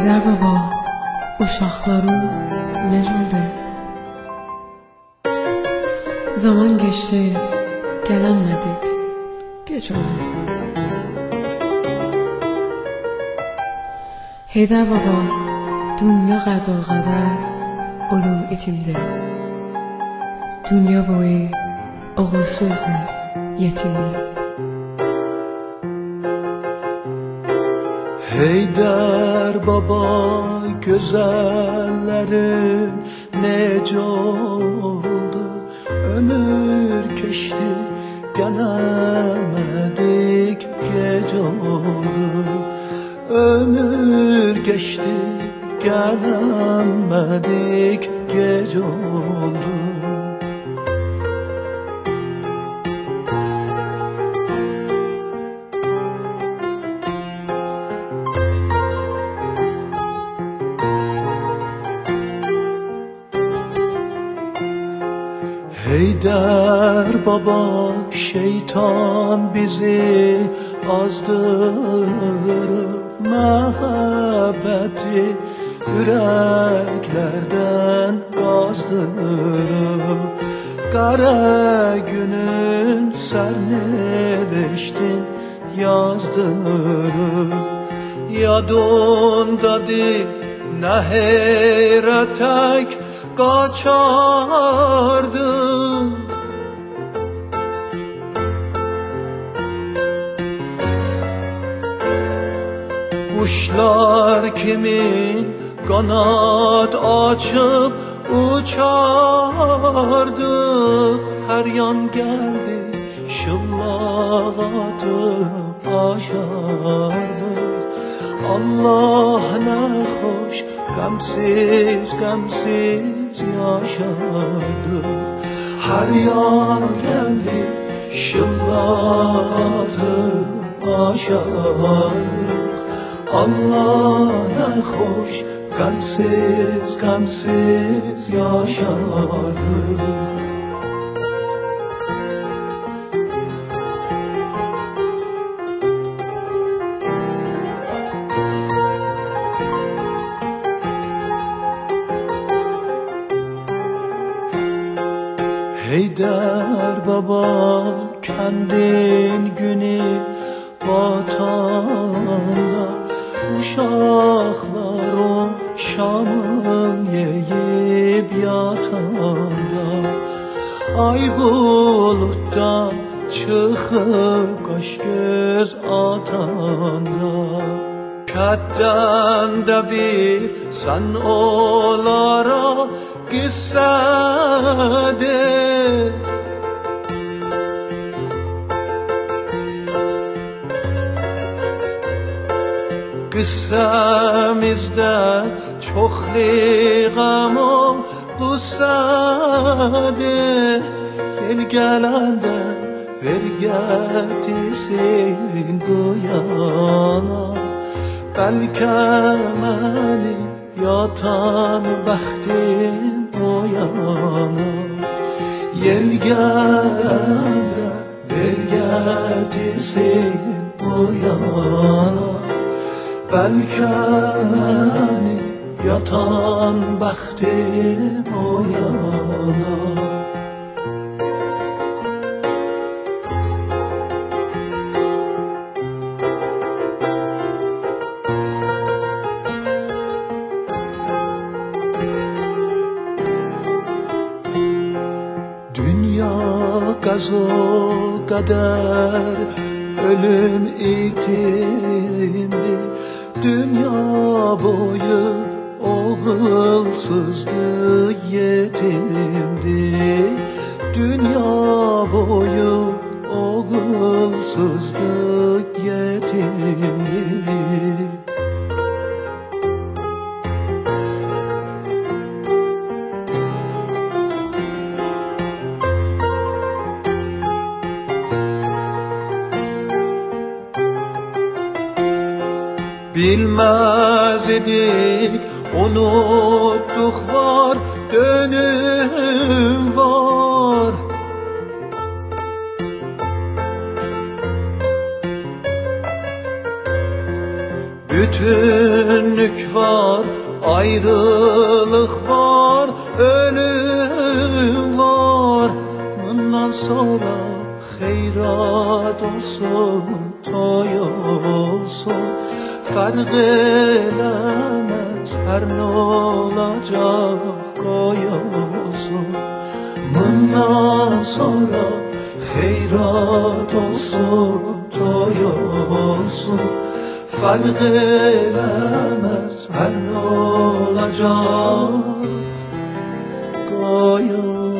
Heydər baba, uşaqların necədir? Zaman geçti, gelemedik, geç oldu. Heydər baba, dünya qəza qədər ölüm itildi. Dünya boyu oğulsuzdu, yetimdi. Heydər baba, güzellerin nece oldu? Ömür geçti, gelemedik, gece oldu. Ömür geçti, gelemedik, gece oldu. Heydər baba, şeytan bizi azdırıp muhabbeti yüreklerden gazdırıp kara günün serneveştin yazdırıp yadındadır ne heyretek kaçardı. Kuşlar kimin kanat açıp uçardı. Her yan geldi şıllak atıp aşardı. Allah ne hoş gamsiz gamsiz yaşardık. Her yan geldi şıllak atıp aşardık. Allah ne hoş gamsiz gamsiz yaşardık. Heydər baba, kendin günü vatanda uşaklar o şamın yiyip yatanda ay buluttan çıkıp kaş göz atanda kətdən de bir sen olara qisədir. Qisəmizdə çoxlu qəm o qüssədir. Yel gələndə ver gətirsin bu yana. Bəlkə mənim yatan bəxtim o yana. Yel gələndə ver gətirsin bu yana. Belki beni yatan bəxtim o yana. Dünya qazo kadar ölüm itimdi. Dünya boyu oğulsuzdu, yetimdi. Dünya boyu oğulsuzdu, yetimdi. Bilmez idik, unuttuk var, dönüm var. Bütünlük var, ayrılık var, ölüm var. Bundan sonra xeyrat olsun, toy olsun. Fark eləməz, hər nə olacaq qoy olsun. Bundan sonra xeyrat olsun, toy olsun. Fark eləməz, hər nə olacaq qoy olsun.